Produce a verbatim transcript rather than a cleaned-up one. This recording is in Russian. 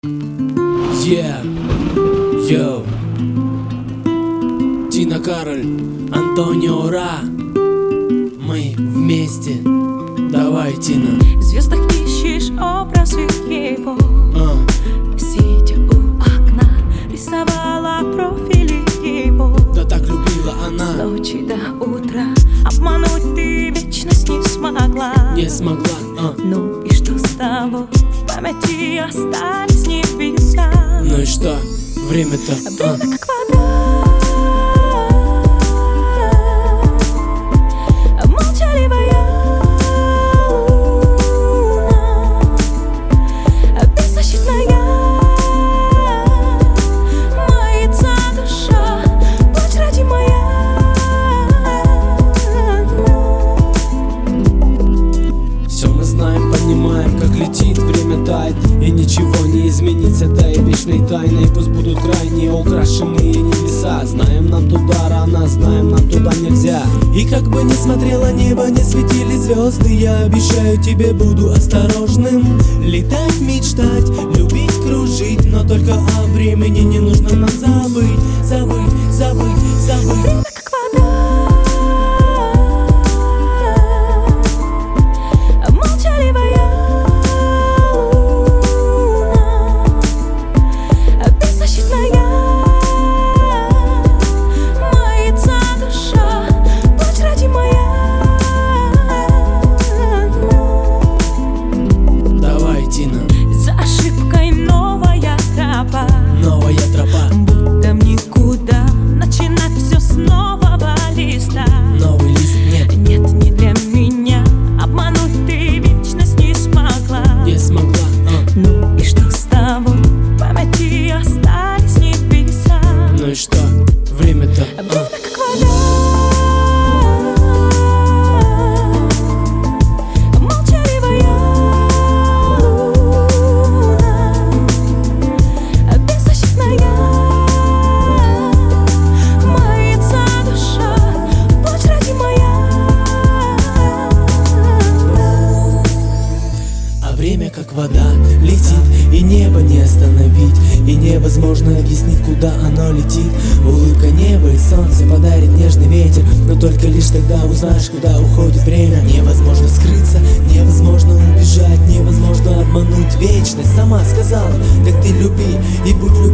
Yeah, yo, Тина Кароль, Антонио Ра. Мы вместе, давай, Тина. В звездах ищешь образы его, а. Сидя у окна, рисовала профили его. Да так любила она. С ночи до утра обмануть ты вечность не смогла. Не смогла, а. Ну и что с того? В памяти остались небеса. Ну и что? Время-то, а. Время как вода, молчаливая луна, беззащитная мается душа, плачь ради моя. Все мы знаем, понимаем, как летит, время тает, и ничего не изменить этой вечной тайной. Пусть будут крайне украшенные небеса. Знаем, нам туда рано, знаем, нам туда нельзя. И как бы ни смотрело небо, не светили звезды, я обещаю тебе, буду осторожным. Летать, мечтать, любить, кружить, но только о времени не нужно нам забыть. Забыть, забыть, забыть. Время как вода, молчаливая луна, беззащитная мается душа, плачь ради моя. Давай, Тина. За ошибкой новая тропа, Новая тропа, будто в никуда, начинать все с нового листа. новый лист нет, Нет, не для меня, обмануть ты вечность не смогла. не смогла, а. Ну и что с того? В памяти остались небеса. Ну и что? Время-то, а. Время как вода, молчаливая луна, беззащитная мается душа, плачь ради моя. А время как вода летит, и небо не остановить, и невозможно объяснить, куда оно летит. Улыбка неба и солнце подарит нежный ветер, но только лишь тогда узнаешь, куда уходит время. Невозможно скрыться, невозможно убежать, невозможно обмануть вечность. Сама сказала, так ты люби и будь любим.